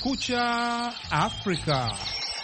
Kumekucha Afrika.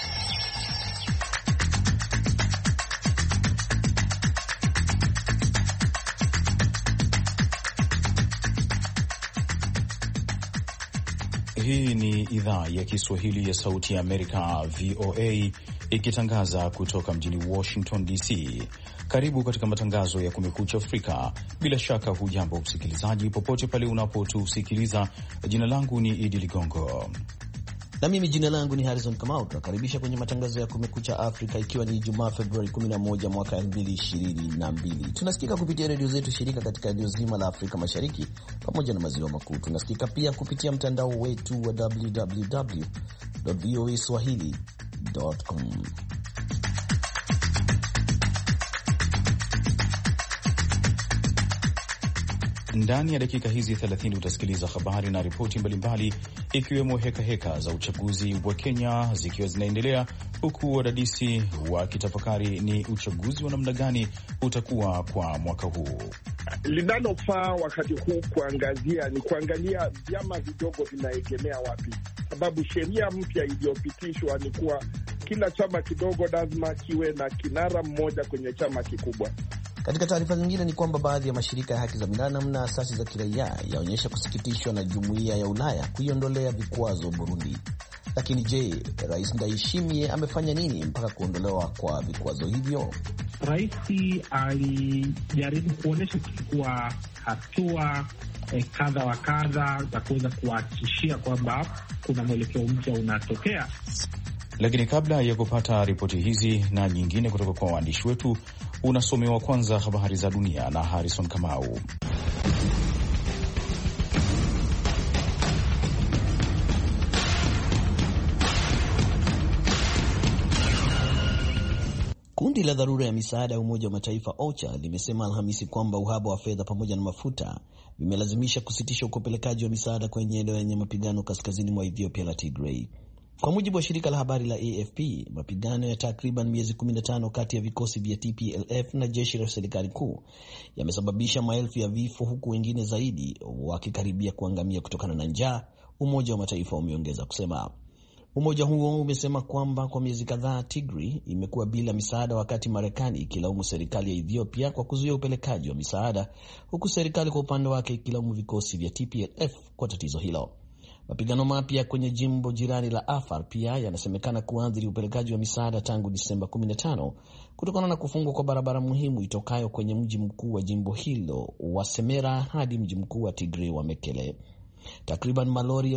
Hii ni idhaa ya Kiswahili ya Sauti ya Amerika, VOA, ikitangaza kutoka mjini Washington DC. Karibu katika matangazo ya Kumekucha Afrika. Bila shaka hujambo msikilizaji, popote pale unapotusikiliza. Jina langu ni Idi Ligongo na mimi jina langu ni Harrison Kamau. Tunakaribisha kwenye matangazo ya Kumekucha Afrika, ikiwa ni Ijumaa Februari 11 mwaka 2022. Tunasikika kupitia redio zetu shirika katika eneo zima la Afrika Mashariki pamoja na maziwa makuu. Tunasikika pia kupitia mtandao wetu wa www.voaswahili.com. Ndani ya dakika hizi 30 utasikiliza habari na ripoti mbalimbali, ikiwemo heka za uchaguzi wa Kenya zikiwa zinaendelea, huku wadadisi wakitafakari ni uchaguzi wa namna gani utakuwa kwa mwaka huu. Linalofaa wakati huu kuangazia ni kuangalia vyama vidogo vinaegemea wapi, sababu sheria mpya iliyopitishwa ni kuwa kila chama kidogo lazima kiwe na kinara mmoja kwenye chama kikubwa. Katika taarifa zingine ni kwamba baadhi ya mashirika ya haki za binadamu na asasi za kiraia yaonyesha kusikitishwa na jumuiya ya Ulaya kuiondolea vikwazo Burundi. Lakini je, Rais Ndayishimiye amefanya nini mpaka kuondolewa kwa vikwazo hivyo? Rais alijaribu kuonyesha kuchukua hatua kadha wa kadha za kuweza kuhakikishia kwamba kuna mwelekeo mpya unatokea. Lakini kabla ya kupata ripoti hizi na nyingine kutoka kwa waandishi wetu, unasomewa kwanza habari za dunia na Harrison Kamau. Kundi la dharura ya misaada ya Umoja wa Mataifa OCHA limesema Alhamisi kwamba uhaba wa fedha pamoja na mafuta vimelazimisha kusitisha upelekaji wa misaada kwenye eneo lenye mapigano kaskazini mwa Ethiopia la Tigray. Kwa mujibu wa shirika la habari la AFP, mapigano ya takriban miezi 15 kati ya vikosi vya TPLF na jeshi la serikali kuu yamesababisha maelfu ya vifo, huku wengine zaidi wakikaribia kuangamia kutokana na njaa, Umoja wa Mataifa umeongeza kusema. Umoja huo umesema kwamba kwa miezi kadhaa Tigray imekuwa bila misaada, wakati Marekani ikilaumu serikali ya Ethiopia kwa kuzuia upelekaji wa misaada, huku serikali kwa upande wake ikilaumu vikosi vya TPLF kwa tatizo hilo. Mapigano mapya kwenye jimbo jirani la Afar pia yanasemekana kuathiri upelekaji wa misaada tangu Disemba 15 kutokana na kufungwa kwa barabara muhimu itokayo kwenye mji mkuu wa jimbo hilo wa Semera hadi mji mkuu wa Tigray wa Mekele. Takriban malori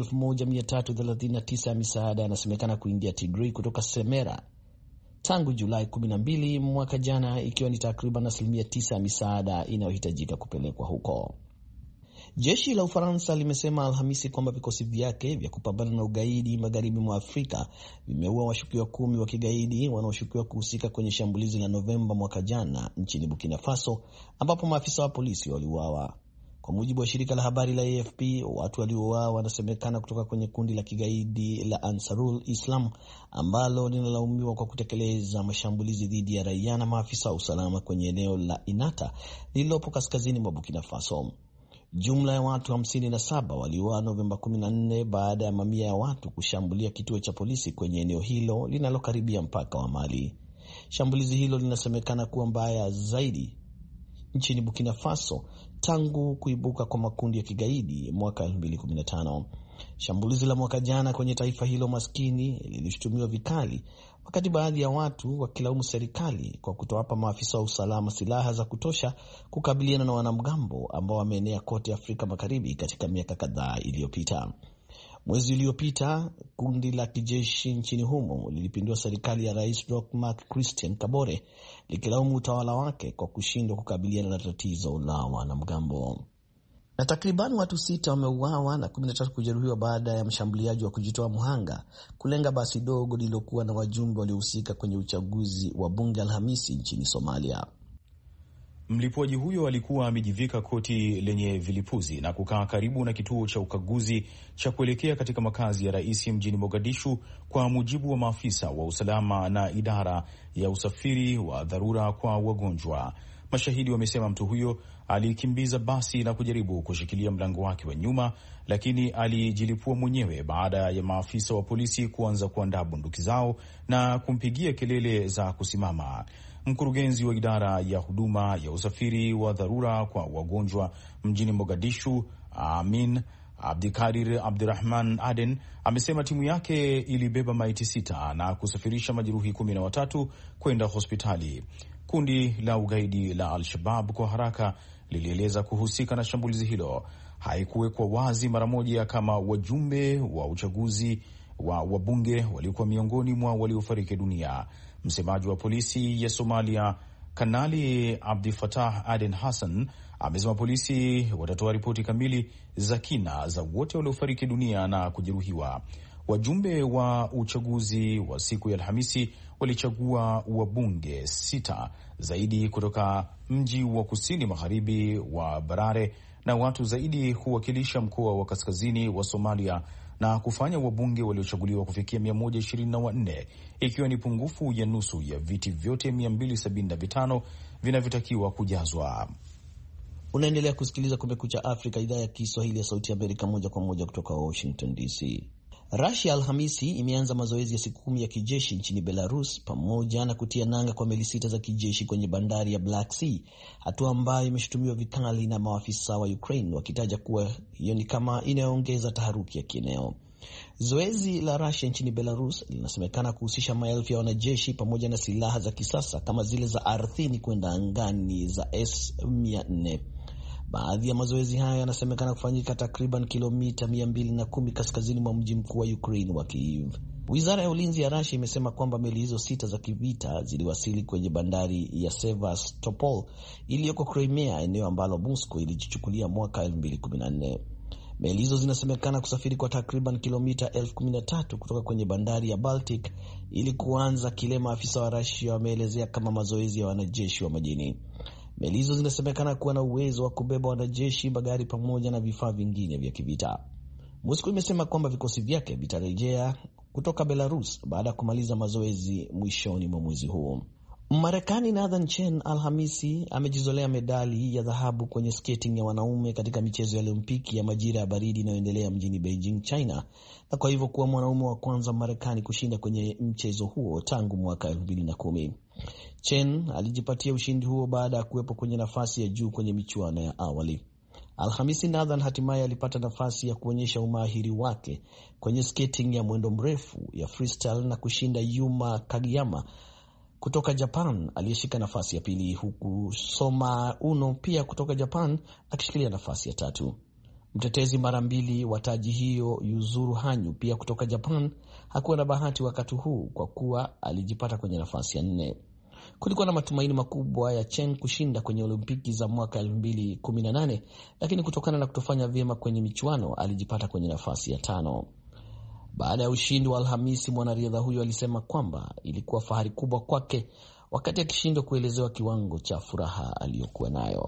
1339 ya misaada yanasemekana kuingia Tigray kutoka Semera tangu Julai 12 mwaka jana, ikiwa ni takriban 9% ya misaada inayohitajika kupelekwa huko. Jeshi la Ufaransa limesema Alhamisi kwamba vikosi vyake vya kupambana na ugaidi magharibi mwa Afrika vimeua washukiwa 10 wa kigaidi wanaoshukiwa kuhusika kwenye shambulizi la Novemba mwaka jana nchini Burkina Faso, ambapo maafisa wa polisi waliuawa. Kwa mujibu wa shirika la habari la AFP, watu waliouawa wanasemekana kutoka kwenye kundi la kigaidi la Ansarul Islam ambalo linalaumiwa kwa kutekeleza mashambulizi dhidi ya raia na maafisa wa usalama kwenye eneo la Inata lililopo kaskazini mwa Burkina Faso. Jumla ya watu 57 waliuawa Novemba 14 baada ya mamia ya watu kushambulia kituo cha polisi kwenye eneo hilo linalokaribia mpaka wa Mali. Shambulizi hilo linasemekana kuwa mbaya zaidi nchini Burkina Faso tangu kuibuka kwa makundi ya kigaidi mwaka 2015. Shambulizi la mwaka jana kwenye taifa hilo maskini lilishutumiwa vikali, wakati baadhi ya watu wakilaumu serikali kwa kutowapa maafisa wa usalama silaha za kutosha kukabiliana na wanamgambo ambao wameenea kote Afrika Magharibi katika miaka kadhaa iliyopita. Mwezi uliopita, kundi la kijeshi nchini humo lilipindua serikali ya Rais Roch Marc Christian Kabore, likilaumu utawala wake kwa kushindwa kukabiliana na tatizo la wanamgambo. Na takriban watu 6 wameuawa na 13 kujeruhiwa baada ya mshambuliaji wa kujitoa mhanga kulenga basi dogo lililokuwa na wajumbe waliohusika kwenye uchaguzi wa bunge Alhamisi nchini Somalia. Mlipuaji huyo alikuwa amejivika koti lenye vilipuzi na kukaa karibu na kituo cha ukaguzi cha kuelekea katika makazi ya rais mjini Mogadishu, kwa mujibu wa maafisa wa usalama na idara ya usafiri wa dharura kwa wagonjwa. Mashahidi wamesema mtu huyo alikimbiza basi na kujaribu kushikilia mlango wake wa nyuma, lakini alijilipua mwenyewe baada ya maafisa wa polisi kuanza kuandaa bunduki zao na kumpigia kelele za kusimama. Mkurugenzi wa idara ya huduma ya usafiri wa dharura kwa wagonjwa mjini Mogadishu, Amin Abdikadir Abdurahman Aden, amesema timu yake ilibeba maiti 6 na kusafirisha majeruhi 13 kwenda hospitali. Kundi la ugaidi la Al-Shabab kwa haraka lilieleza kuhusika na shambulizi hilo. Haikuwekwa wazi mara moja kama wajumbe wa uchaguzi wa wabunge waliokuwa miongoni mwa waliofariki dunia. Msemaji wa polisi ya Somalia, Kanali Abdifatah Aden Hassan, amesema polisi watatoa ripoti kamili za kina za wote waliofariki dunia na kujeruhiwa. Wajumbe wa uchaguzi wa siku ya Alhamisi walichagua wabunge 6 zaidi kutoka mji wa kusini magharibi wa Barare, na watu zaidi huwakilisha mkoa wa kaskazini wa Somalia na kufanya wabunge waliochaguliwa kufikia 124, ikiwa ni pungufu ya nusu ya viti vyote 275 vinavyotakiwa kujazwa. Unaendelea kusikiliza Kumekucha Afrika, idhaa ya Kiswahili ya Sauti ya Amerika, moja kwa moja kutoka Washington DC. Russia Alhamisi imeanza mazoezi ya siku 10 ya kijeshi nchini Belarus pamoja na kutia nanga kwa meli 6 za kijeshi kwenye bandari ya Black Sea, hatua ambayo imeshutumiwa vikali na maafisa wa Ukraine wakitaja kuwa hiyo ni kama inayoongeza taharuki ya kieneo. Zoezi la Russia nchini Belarus linasemekana kuhusisha maelfu ya wanajeshi pamoja na silaha za kisasa kama zile za ardhini kwenda angani za S-400. Baadhi ya mazoezi hayo yanasemekana kufanyika takriban kilomita 210 kaskazini mwa mji mkuu wa Ukraine wa Kyiv. Wizara ya ulinzi ya Russia imesema kwamba meli hizo 6 za kivita ziliwasili kwenye bandari ya Sevastopol iliyoko Crimea, eneo ambalo Moscow ilijichukulia mwaka 2014. Meli hizo zinasemekana kusafiri kwa takriban kilomita 13,000 kutoka kwenye bandari ya Baltic ili kuanza kile maafisa wa Russia wameelezea kama mazoezi ya wanajeshi wa majini. Meli hizo zinasemekana kuwa na uwezo wa kubeba wanajeshi, magari pamoja na vifaa vingine vya kivita. Moscow imesema kwamba vikosi vyake vitarejea kutoka Belarus baada ya kumaliza mazoezi mwishoni mwa mwezi huu. Marekani Nathan Chen Alhamisi amejizolea medali ya dhahabu kwenye skating ya wanaume katika michezo ya Olimpiki ya majira ya baridi inayoendelea mjini Beijing, China, na kwa hivyo kuwa mwanaume wa kwanza Marekani kushinda kwenye mchezo huo tangu mwaka 2010. Chen alijipatia ushindi huo baada ya kuwepo kwenye nafasi ya juu kwenye michuano ya awali. Alhamisi Nathan hatimaye alipata nafasi ya kuonyesha umahiri wake kwenye skating ya mwendo mrefu ya freestyle na kushinda Yuma Kagiyama kutoka Japan aliyeshika nafasi ya pili, huku Soma Uno pia kutoka Japan akishikilia nafasi ya 3. Mtetezi mara 2 wa taji hiyo Yuzuru Hanyu pia kutoka Japan hakuwa na bahati wakati huu kwa kuwa alijipata kwenye nafasi ya 4. Kulikuwa na matumaini makubwa ya Chen kushinda kwenye Olimpiki za mwaka 2018, lakini kutokana na kutofanya vyema kwenye michuano alijipata kwenye nafasi ya 5. Baada ya ushindi wa Alhamisi, mwanariadha huyo alisema kwamba ilikuwa fahari kubwa kwake wakati akishindwa kuelezewa kiwango cha furaha aliyokuwa nayo.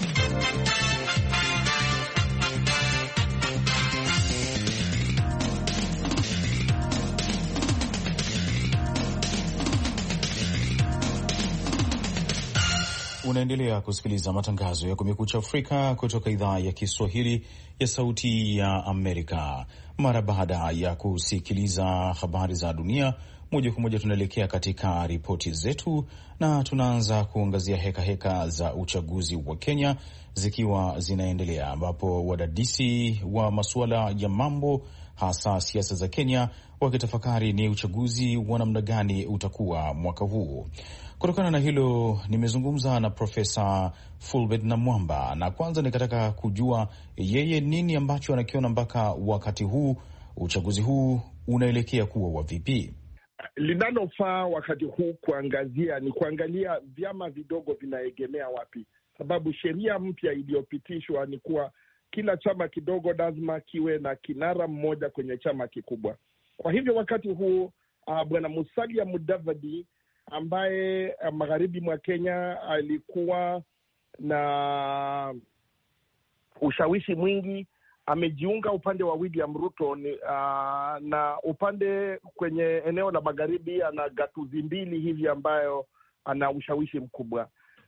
Unaendelea kusikiliza matangazo ya Kumekucha Afrika kutoka idhaa ya Kiswahili ya Sauti ya Amerika. Mara baada ya kusikiliza habari za dunia, moja kwa moja tunaelekea katika ripoti zetu, na tunaanza kuangazia heka za uchaguzi wa Kenya zikiwa zinaendelea, ambapo wadadisi wa masuala ya mambo hasa siasa za Kenya wakitafakari ni uchaguzi wa namna gani utakuwa mwaka huu. Kutokana na hilo nimezungumza na Profesa Fulbert Namwamba, na kwanza nikataka kujua yeye nini ambacho anakiona mpaka wakati huu uchaguzi huu unaelekea kuwa wa vipi. Linalofaa wakati huu kuangazia ni kuangalia vyama vidogo vinaegemea wapi, sababu sheria mpya iliyopitishwa ni kuwa kila chama kidogo lazima kiwe na kinara mmoja kwenye chama kikubwa. Kwa hivyo wakati huu Bwana Musalia Mudavadi ambaye magharibi mwa Kenya alikuwa na ushawishi mwingi amejiunga upande wa William Ruto na upande kwenye eneo la magharibi ana gatuzi mbili hivi ambayo ana ushawishi mkubwa.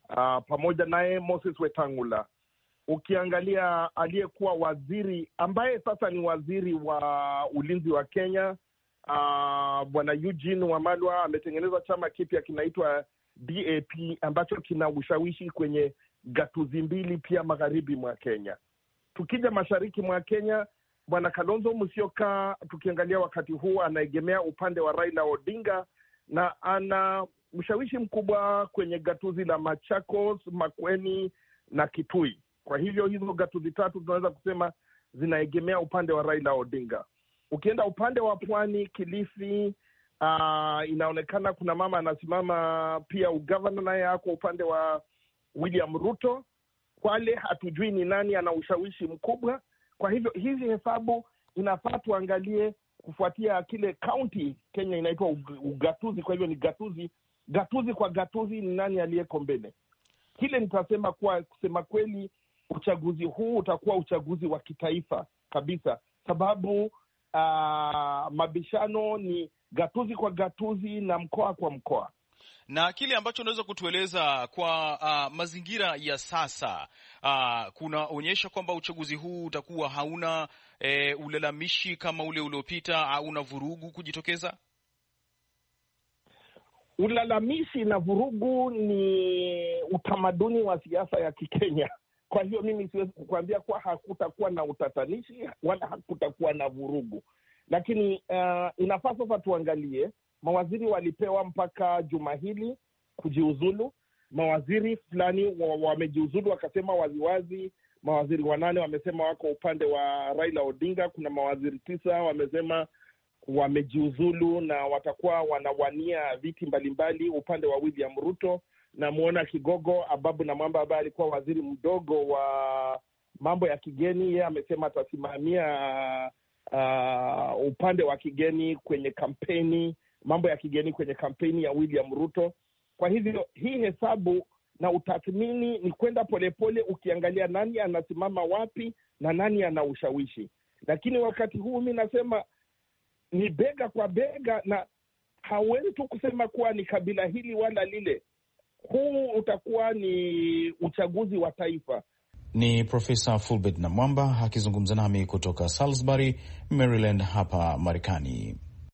pamoja naye Moses Wetangula. Ukiangalia aliyekuwa waziri ambaye sasa ni waziri wa ulinzi wa Kenya, Bwana Eugene Wamalwa ametengeneza chama kipya kinaitwa DAP ambacho kina ushawishi kwenye gatuzi mbili pia magharibi mwa Kenya. Tukija mashariki mwa Kenya, Bwana Kalonzo Musyoka, tukiangalia wakati huu anaegemea upande wa Raila Odinga na ana ushawishi mkubwa kwenye gatuzi la Machakos, Makueni na Kitui. Kwa hivyo hizo gatuzi tatu tunaweza kusema zinaegemea upande wa Raila Odinga. Ukienda upande wa pwani, Kilifi, inaonekana kuna mama anasimama pia ugavana, naye ako upande wa William Ruto. Kwale hatujui ni nani ana ushawishi mkubwa. Kwa hivyo hizi hesabu inafaa tuangalie kufuatia kile county Kenya inaitwa ugatuzi. Kwa hivyo ni gatuzi kwa gatuzi, ni nani aliyeko mbele. Kile nitasema kuwa kusema kweli uchaguzi huu utakuwa uchaguzi wa kitaifa kabisa, sababu mabishano ni gatuzi kwa gatuzi na mkoa kwa mkoa. Na kile ambacho unaweza kutueleza kwa mazingira ya sasa, kunaonyesha kwamba uchaguzi huu utakuwa hauna ulalamishi kama ule uliopita, hauna vurugu kujitokeza? Ulalamishi na vurugu ni utamaduni wa siasa ya Kikenya. Kwa hiyo mimi siwezi kukuambia kuwa hakutakuwa na utatanishi wala hakutakuwa na vurugu. Lakini inafaa sasa tuangalie, mawaziri walipewa mpaka juma hili kujiuzulu. Mawaziri fulani wamejiuzulu wakasema waziwazi. Mawaziri 8 wamesema wako upande wa Raila Odinga. Kuna mawaziri 9 wamesema wamejiuzulu na watakuwa wanawania viti mbalimbali upande wa William Ruto. Na muona Kigogo Ababu na Mwamba ambaye alikuwa waziri mdogo wa mambo ya kigeni, yeye amesema atasimamia upande wa kigeni kwenye kampeni, mambo ya kigeni kwenye kampeni ya William Ruto. Kwa hivyo hii hesabu na utathmini ni kwenda polepole, ukiangalia nani anasimama wapi na nani ana ushawishi. Lakini wakati huu mimi nasema ni bega kwa bega, na hawezi tu kusema kuwa ni kabila hili wala lile. Huu utakuwa ni uchaguzi wa taifa. Ni Profesa Fulbert Namwamba akizungumza nami kutoka Salisbury, Maryland hapa Marekani.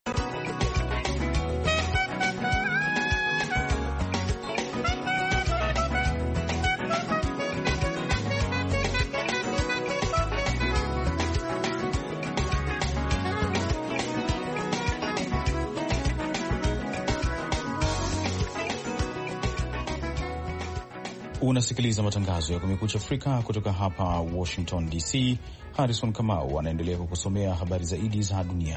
Unasikiliza matangazo ya Kumekucha Afrika kutoka hapa Washington DC. Harrison Kamau anaendelea kukusomea habari zaidi za dunia.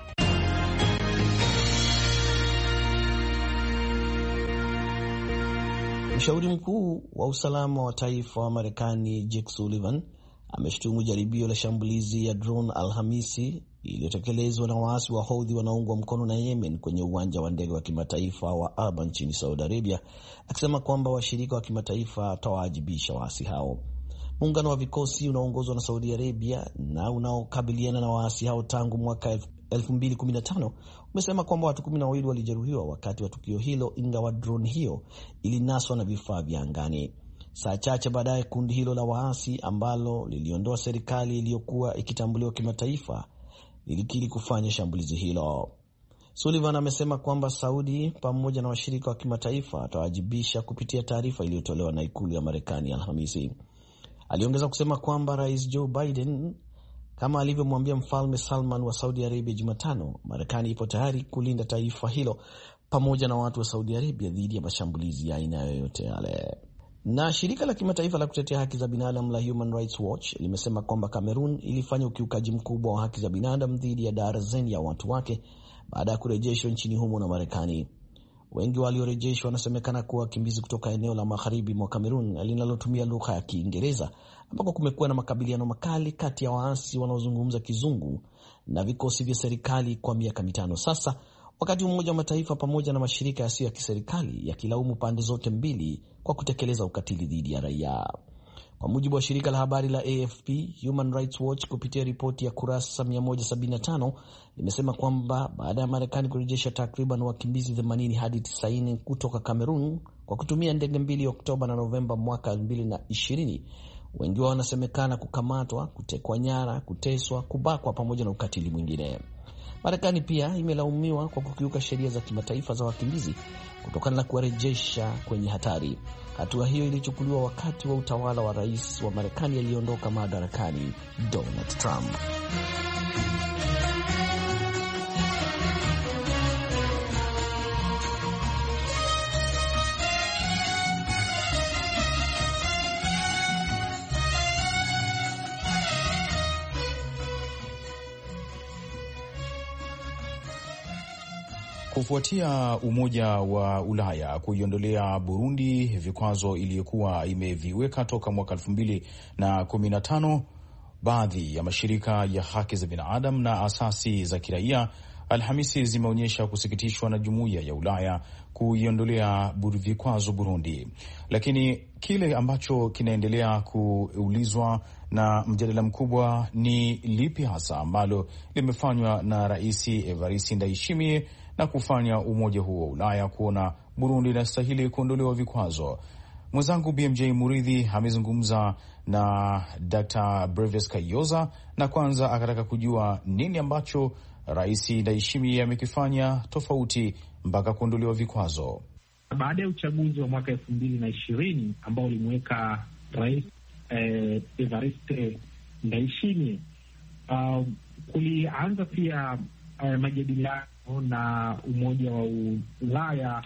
Mshauri mkuu wa usalama wa taifa wa Marekani Jake Sullivan ameshutumu jaribio la shambulizi ya drone Alhamisi iliyotekelezwa na waasi wa Houthi wanaoungwa mkono na Yemen kwenye uwanja wa ndege wa kimataifa wa Aba nchini Saudi Arabia, akisema kwamba washirika wa kimataifa watawaajibisha waasi hao. Muungano wa vikosi unaoongozwa na Saudi Arabia na unaokabiliana na waasi hao tangu mwaka 2015 umesema kwamba watu 12 walijeruhiwa wakati wa tukio hilo, ingawa drone hiyo ilinaswa na vifaa vya angani. Saa chache baadaye kundi hilo la waasi ambalo liliondoa serikali iliyokuwa ikitambuliwa kimataifa lilikiri kufanya shambulizi hilo. Sullivan amesema kwamba Saudi pamoja na washirika wa kimataifa watawajibisha kupitia taarifa iliyotolewa na ikulu ya Marekani Alhamisi. Aliongeza kusema kwamba Rais Joe Biden, kama alivyomwambia Mfalme Salman wa Saudi Arabia Jumatano, Marekani ipo tayari kulinda taifa hilo pamoja na watu wa Saudi Arabia dhidi ya mashambulizi ya aina yoyote yale. Na shirika la kimataifa la kutetea haki za binadamu la Human Rights Watch limesema kwamba Cameroon ilifanya ukiukaji mkubwa wa haki za binadamu dhidi ya darzeni ya watu wake baada ya kurejeshwa nchini humo na Marekani. Wengi waliorejeshwa wanasemekana kuwa wakimbizi kutoka eneo la magharibi mwa Cameroon linalotumia lugha ya Kiingereza, ambako kumekuwa na makabiliano makali kati ya waasi wanaozungumza Kizungu na vikosi vya serikali kwa miaka 5 sasa, wakati Umoja wa Mataifa pamoja na mashirika yasiyo ya kiserikali yakilaumu pande zote mbili kwa kutekeleza ukatili dhidi ya raia. Kwa mujibu wa shirika la habari la AFP, Human Rights Watch kupitia ripoti ya kurasa 175 limesema kwamba baada ya Marekani kurejesha takriban wakimbizi 80 hadi 90 kutoka Cameroon kwa kutumia ndege mbili Oktoba na Novemba mwaka 2020. Wengi wao wanasemekana kukamatwa, kutekwa nyara, kuteswa, kubakwa pamoja na ukatili mwingine. Marekani pia imelaumiwa kwa kukiuka sheria za kimataifa za wakimbizi kutokana na kuwarejesha kwenye hatari. Hatua hiyo ilichukuliwa wakati wa utawala wa rais wa Marekani aliyeondoka madarakani Donald Trump. Kufuatia Umoja wa Ulaya kuiondolea Burundi vikwazo iliyokuwa imeviweka toka mwaka 2015, baadhi ya mashirika ya haki za binadamu na asasi za kiraia Alhamisi zimeonyesha kusikitishwa na Jumuiya ya Ulaya kuiondolea vikwazo Burundi. Lakini kile ambacho kinaendelea kuulizwa na mjadala mkubwa ni lipi hasa ambalo limefanywa na Rais Evariste Ndayishimiye na kufanya umoja huo wa Ulaya kuona Burundi inastahili kuondolewa vikwazo. Mwenzangu BMJ Muridhi amezungumza na Dr. Brevis Kayoza na kwanza akataka kujua nini ambacho Rais Ndayishimiye amekifanya tofauti mpaka kuondolewa vikwazo. Baada ya uchaguzi wa mwaka 2020 ambao ulimweka Rais Evariste Ndayishimiye, kulianza pia majadiliano na Umoja wa Ulaya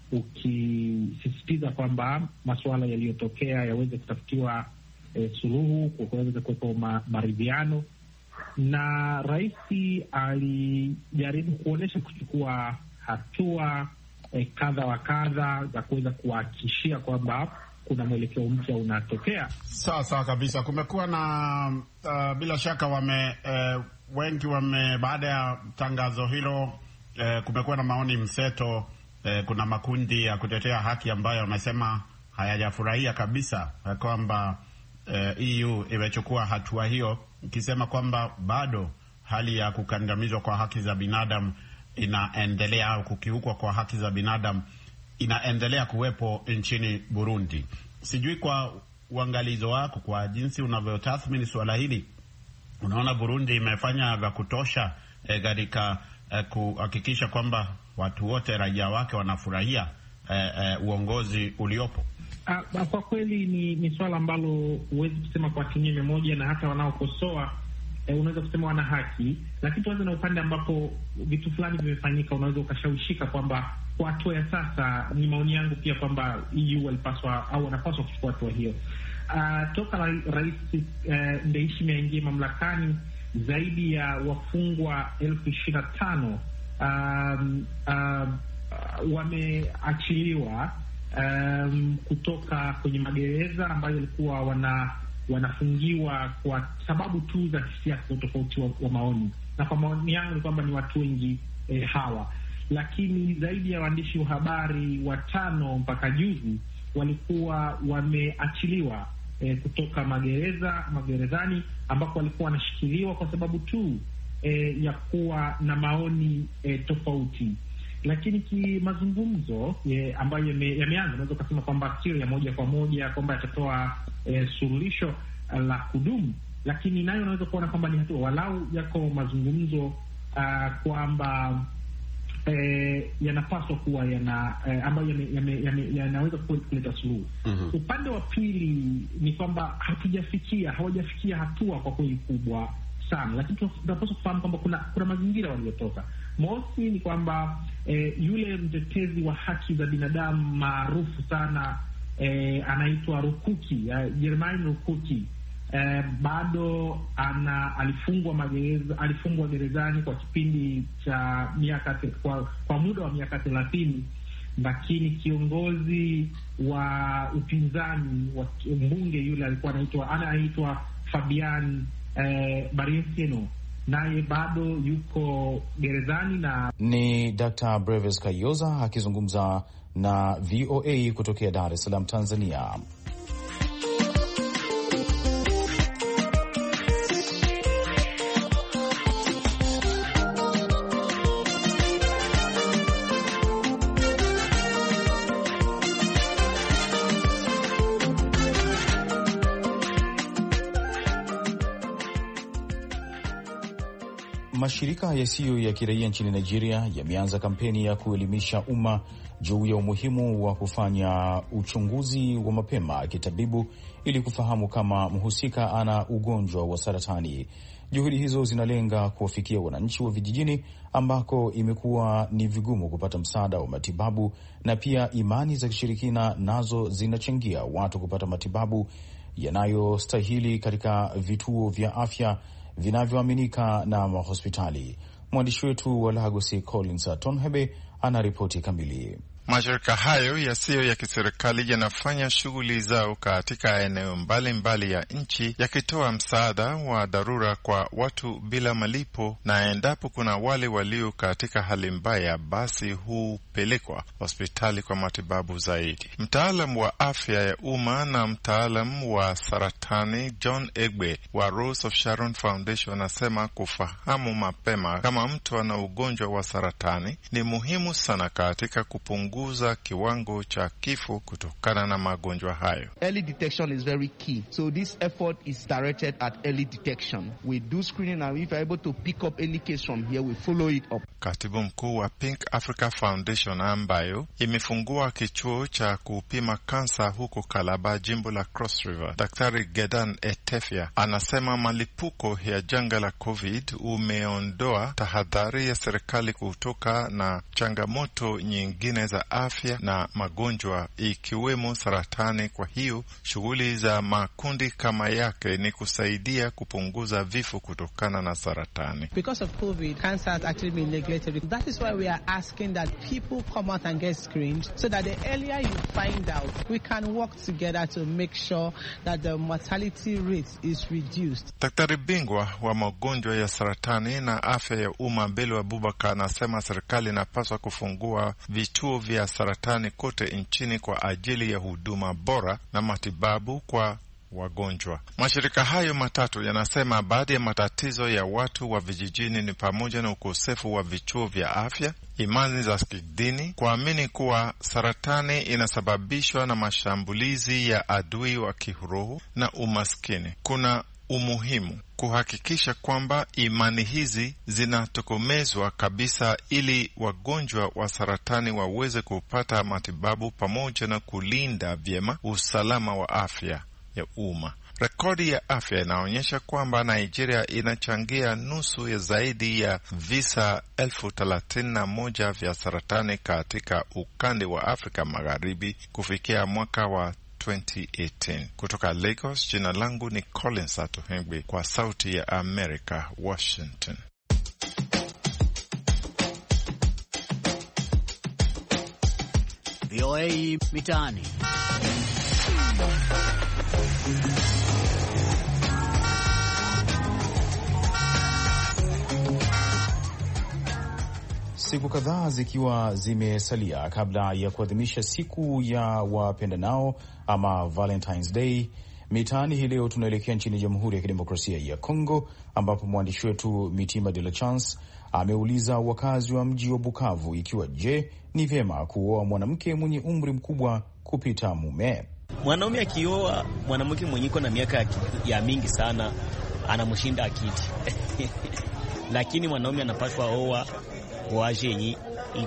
ukisisitiza kwamba masuala yaliyotokea yaweze kutafutiwa suluhu, kuweza kuwepo maridhiano, na rais alijaribu kuonyesha kuchukua hatua kadha wa kadha za kuweza kuhakikishia kwamba kuna mwelekeo mpya unatokea. Sawa kabisa. Kumekuwa na bila shaka wengi baada ya tangazo hilo kumekuwa na maoni mseto. Kuna makundi ya kutetea haki ambayo wamesema hayajafurahia kabisa kwamba EU imechukua hatua hiyo, ikisema kwamba bado hali ya kukandamizwa kwa haki za binadamu inaendelea, au kukiukwa kwa haki za binadamu inaendelea kuwepo nchini Burundi. Sijui kwa uangalizo wako, kwa jinsi unavyotathmini suala hili, unaona Burundi imefanya vya kutosha katika kuhakikisha kwamba watu wote, raia wake, wanafurahia uongozi uliopo? Kwa kweli ni swala ambalo huwezi kusema kwa asilimia moja, na hata wanaokosoa unaweza kusema wana haki, lakini tuanze na upande ambapo vitu fulani vimefanyika, unaweza ukashawishika kwamba kwa hatua ya sasa, ni maoni yangu pia kwamba EU walipaswa au wanapaswa kuchukua hatua hiyo. Toka Rais Ndayishimiye aingie mamlakani, zaidi ya wafungwa 25,000 wameachiliwa kutoka kwenye magereza ambayo walikuwa wanafungiwa kwa sababu tu za kisiasa, utofauti wa maoni, na kwa maoni yangu ni kwamba ni watu wengi hawa. Lakini zaidi ya waandishi wa habari 5 mpaka juzi walikuwa wameachiliwa kutoka magerezani ambako walikuwa wanashikiliwa kwa sababu tu ya kuwa na maoni tofauti. Lakini kimazungumzo ambayo yameanza, unaweza kusema kwamba sio ya moja kwa moja kwamba yatatoa suluhisho la kudumu, lakini nayo unaweza kuona kwamba ni hatua, walau yako mazungumzo kwamba yanapaswa kuwa ambayo yanaweza kuleta suluhu. Upande wa pili ni kwamba hawajafikia hatua kwa kweli kubwa sana, lakini tunapaswa kufahamu kwamba kuna mazingira waliotoka. Mosi ni kwamba yule mtetezi wa haki za binadamu maarufu sana anaitwa Rukuki, Germain Rukuki, bado alifungwa gerezani kwa kipindi cha kwa muda wa miaka 30, lakini kiongozi wa upinzani wa mbunge yule alikuwa anaitwa Fabian Bariceno, naye bado yuko gerezani. Na ni Dr. Brevis Kayoza akizungumza na VOA kutokea Dar es Salaam, Tanzania. Mashirika yasiyo ya kiraia nchini Nigeria yameanza kampeni ya kuelimisha umma juu ya umuhimu wa kufanya uchunguzi wa mapema kitabibu ili kufahamu kama mhusika ana ugonjwa wa saratani. Juhudi hizo zinalenga kuwafikia wananchi wa vijijini ambako imekuwa ni vigumu kupata msaada wa matibabu, na pia imani za kishirikina nazo zinachangia watu kupata matibabu yanayostahili katika vituo vya afya vinavyoaminika na mahospitali. Mwandishi wetu wa Lagos Collins Atonhebe ana ripoti kamili. Mashirika hayo yasiyo ya kiserikali yanafanya shughuli zao katika eneo mbalimbali ya nchi, yakitoa msaada wa dharura kwa watu bila malipo, na endapo kuna wale walio katika hali mbaya, basi hupelekwa hospitali kwa matibabu zaidi. Mtaalamu wa afya ya umma na mtaalamu wa saratani John Egbe wa Rose of Sharon Foundation anasema kufahamu mapema kama mtu ana ugonjwa wa saratani ni muhimu sana katika kupunguza kiwango cha kifo kutokana na magonjwa hayo. Early detection is very key. So this effort is directed at early detection. We do screening, and if we're able to pick up any case from here, we follow it up. Katibu mkuu wa Pink Africa Foundation ambayo imefungua kichuo cha kupima kansa huko Calabar, jimbo la Cross River, Daktari Gedan Etefia anasema malipuko ya janga la COVID umeondoa tahadhari ya serikali kutoka na changamoto nyingine za afya na magonjwa ikiwemo saratani. Kwa hiyo shughuli za makundi kama yake ni kusaidia kupunguza vifo kutokana na saratani. Because of COVID, cancer has actually been neglected. That is why we are asking that people come out and get screened, so that the earlier you find out, we can work together to make sure that the mortality rate is reduced. Daktari bingwa wa magonjwa ya saratani na afya ya umma Bello Abubakar anasema serikali inapaswa kufungua vituo vya saratani kote nchini kwa ajili ya huduma bora na matibabu kwa wagonjwa. Mashirika hayo matatu yanasema baadhi ya matatizo ya watu wa vijijini ni pamoja na ukosefu wa vituo vya afya, imani za kidini, kuamini kuwa saratani inasababishwa na mashambulizi ya adui wa kiroho na umaskini. Kuna umuhimu kuhakikisha kwamba imani hizi zinatokomezwa kabisa ili wagonjwa wa saratani waweze kupata matibabu pamoja na kulinda vyema usalama wa afya ya umma. Rekodi ya afya inaonyesha kwamba Nigeria inachangia nusu ya zaidi ya visa 31,000 vya saratani katika ukanda wa Afrika Magharibi kufikia mwaka wa 2018. Kutoka Lagos, jina langu ni Collins Atohengwe kwa Sauti ya America, Washington. VOA Mitaani. Siku kadhaa zikiwa zimesalia kabla ya kuadhimisha siku ya wapendanao ama Valentine's Day, mitaani hii leo tunaelekea nchini Jamhuri ya Kidemokrasia ya Kongo, ambapo mwandishi wetu Mitima de la Chance ameuliza wakazi wa mji wa Bukavu ikiwa ni vyema kuoa mwanamke mwenye umri mkubwa kupita mume. Mwanaume akioa mwanamke mwenye iko na miaka ya mingi sana anamshinda akili. Lakini mwanaume anapaswa oa waje yenye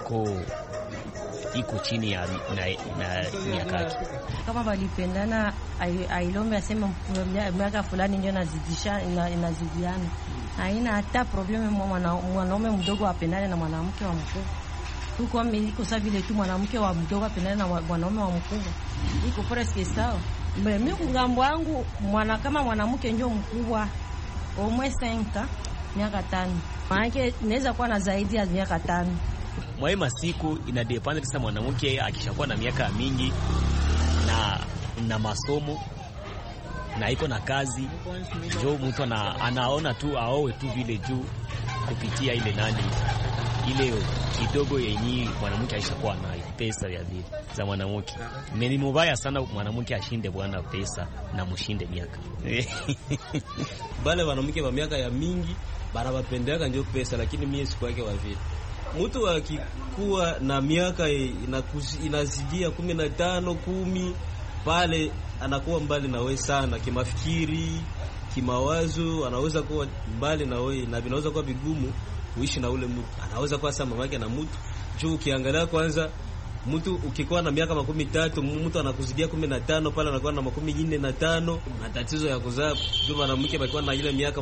iko chini ya na miaka yake. Kama walipendana ailombe asema miaka fulani ndio inazidiana. Haina hata probleme mwanaume mdogo apendane na mwanamke wa mkubwa. Huko iko sawa vile tu mwanamke wa mdogo apendane na mwanaume wa mkubwa. Iko presque sawa. Mimi ngambo wangu kama mwanamke ndio mkubwa au mwe 5 miaka 5. Maana inaweza kuwa na zaidi ya miaka 5. Mwaima siku inadepende sasa mwanamke akishakuwa na miaka mingi na masomo na iko na kazi, ndio mtu anaona tu aoe tu vile juu kupitia ile ile kidogo yenye mwanamke aishakuwa nayo pesa ya vile za mwanamke. Ni mbaya sana mwanamke ashinde bwana pesa na mshinde miaka. Bale wanamke wa miaka ya mingi barabapendeka ndio pesa, lakini mimi siku yake wa vile. Mtu akikuwa na miaka inazidia 15 10 pale anakuwa mbali na wewe sana kimafikiri, kimawazo anaweza kuwa mbali na wewe, na vinaweza kuwa vigumu kuishi na ule mtu. Anaweza kuwa sama mamake na mtu juu. Ukiangalia kwanza, mtu ukikuwa na miaka 13, mtu anakuzidia 15, pale anakuwa na 45, na tatizo ya kuzaa. Juu mwanamke alikuwa na ile miaka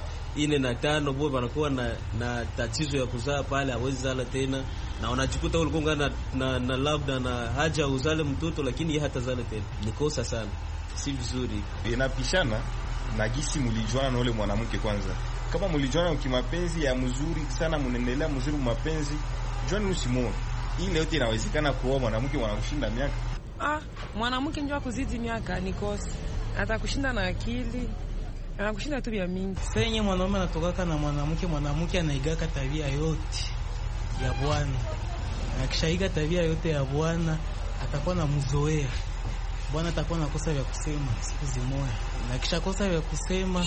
45, bwana wanakuwa na tatizo ya kuzaa, pale hawezi zala tena, na unajikuta ulikuwa na labda na haja uzale mtoto, lakini yeye hatazala tena. Ni kosa sana, si vizuri. Inapishana na gisi mlijuana na ule mwanamke kwanza. Kama mlijuana kimapenzi ya mzuri sana, mnaendelea mzuri mapenzi, John Usimoni, ile yote inawezekana kuoa mwanamke mwanakushinda miaka. Mwanamke njoo kuzidi miaka ni kosa. Atakushinda na akili, anakushinda tu vya mingi. Sasa yenyewe mwanaume anatokaka na mwanamke anaigaka tabia yote ya bwana. Akishaiga tabia yote ya bwana, atakuwa na mzoea. Bwana atakuwa nakosa vya kusema siku zimoja. Na kisha kosa vya kusema,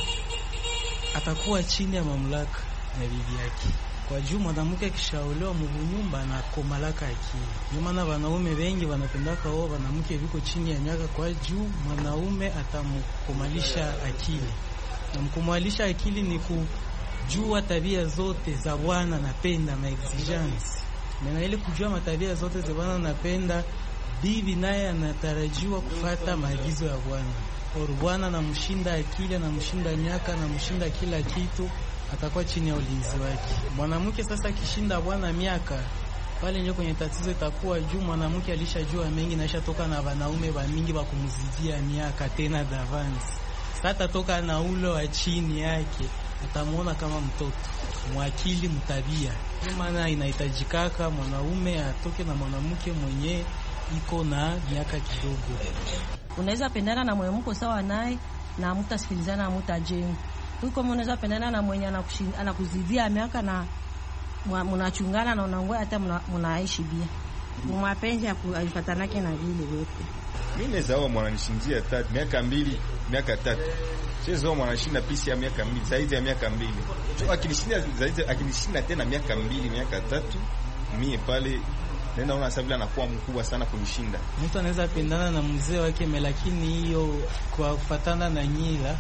atakuwa chini ya mamlaka ya bibi yake. Kwa juu mwanamke akishaolewa mnyumba na komalaka akili. Ndio maana wanaume wengi wanapendaka wao wanamke viko chini ya miaka, kwa juu mwanaume atamkomalisha akili. Na mkumalisha akili ni kujua tabia zote za bwana napenda na exigence. Na ile kujua matabia zote za bwana napenda, bibi naye anatarajiwa kufuata maagizo ya bwana. Kwa bwana anamshinda akili, anamshinda miaka, anamshinda kila kitu, atakuwa chini ya ulinzi wake. Mwanamke sasa akishinda bwana miaka, pale ndio kwenye tatizo itakuwa juu. Mwanamke alishajua mengi na ashatoka na wanaume wa mingi wa kumzidia miaka tena advance. Sasa toka na ule wa chini yake, atamuona kama mtoto, mwakili, mtabia. Kwa maana inahitajikaka mwanaume atoke na mwanamke mwenye iko na miaka kidogo. Unaweza pendana na mwenye mko sawa naye na mtasikilizana, mtajenga. Huko mnaweza pendana na mwenye anakuzidia miaka na mnachungana na unaongoa hata mnaishi bia. Mapenzi haifatanake na vile vyote. Mimi naweza mwananishindia 3 miaka 2, miaka 3. Sio mwanashinda pisi ya miaka 2, zaidi ya miaka 2. So akinishinda tena miaka 2, miaka 3, mimi pale nenda ona sabila anakuwa mkubwa sana kunishinda. Mtu anaweza pendana na mzee wake, lakini hiyo kwa kufatana na nyila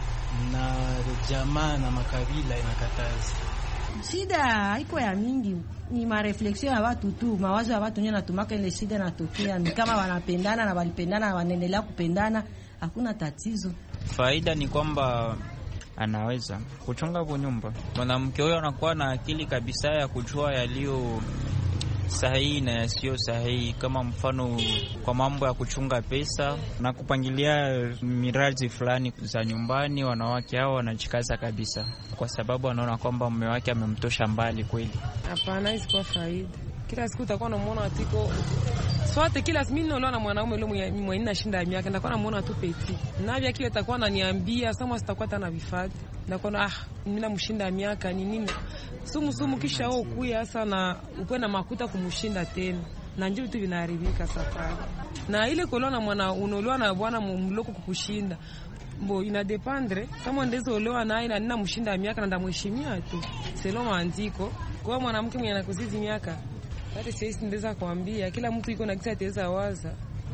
na jamaa na makabila inakataza. Shida haiko ya mingi, ni marefleksio ya watu tu, mawazo ya watu ndio natumaka ile shida natokea. Ni kama wanapendana na walipendana na wanaendelea kupendana, hakuna tatizo. Faida ni kwamba anaweza kuchunga nyumba. Mwanamke huyo anakuwa na akili kabisa ya kujua yaliyo sahihi na yasiyo sahihi, kama mfano kwa mambo ya kuchunga pesa na kupangilia miradi fulani za nyumbani. Wanawake hao wanachikaza kabisa, kwa sababu wanaona kwamba mume wake amemtosha mbali kweli. Hapana, hizo faida. Kila siku utakuwa unamuona atiko sote, kila siku mimi naona mwanaume yule mwenye nashinda miaka, nitakuwa namuona tu peti. Na vya kile atakuwa ananiambia kama sitakuwa tena vifadi. Nitakuwa mimi namshinda miaka ni nini? Sumu kisha wao kuya sasa na uko na makuta kumshinda tena. Na njoo tu vinaharibika safari. Na ile kolona mwana unaolewa na bwana mloko kukushinda. Mbo ina dependre kama ndezo olewa naye na nina mshinda miaka na ndamheshimia tu. Selo maandiko. Kwa mwanamke mwenye anakuzizi miaka, hata sisi ndeza kuambia kila mtu iko na kisa ataweza waza.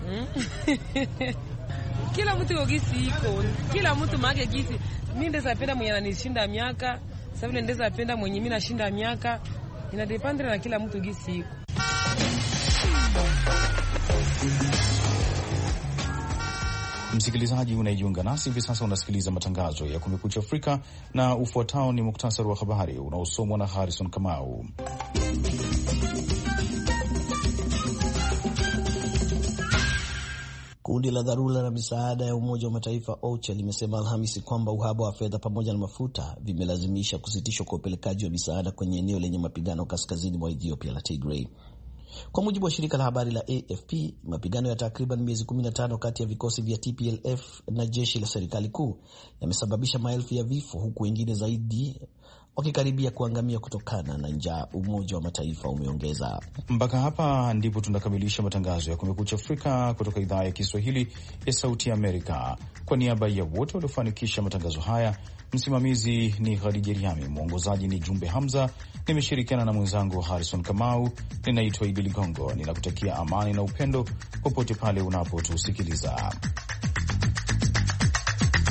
Kila mtu yuko gisi iko. Kila mtu mage gisi. Mimi ndeza penda mwenye ananishinda miaka, sasa vile ndeza penda mwenye mimi nashinda miaka. Ina dependre na kila mtu gisi iko. Msikilizaji unajiunga nasi hivi sasa, unasikiliza matangazo ya Kumekucha Afrika na ufuatao ni muktasari wa habari unaosomwa na Harrison Kamau. Kundi la dharura la misaada ya Umoja wa Mataifa OCHA limesema Alhamisi kwamba uhaba wa fedha pamoja na mafuta vimelazimisha kusitishwa kwa upelekaji wa misaada kwenye eneo lenye mapigano kaskazini mwa Ethiopia la Tigray. Kwa mujibu wa shirika la habari la AFP, mapigano ya takriban miezi 15 kati ya vikosi vya TPLF na jeshi la serikali kuu yamesababisha maelfu ya vifo, huku wengine zaidi wakikaribia kuangamia kutokana na njaa, Umoja wa Mataifa umeongeza. Mpaka hapa ndipo tunakamilisha matangazo ya Kumekucha Afrika kutoka idhaa ya Kiswahili ya Sauti ya Amerika. Kwa niaba ya wote waliofanikisha matangazo haya, msimamizi ni Khadija Riami, mwongozaji ni Jumbe Hamza, nimeshirikiana na mwenzangu Harrison Kamau. Ninaitwa Idi Ligongo, ninakutakia amani na upendo popote pale unapotusikiliza.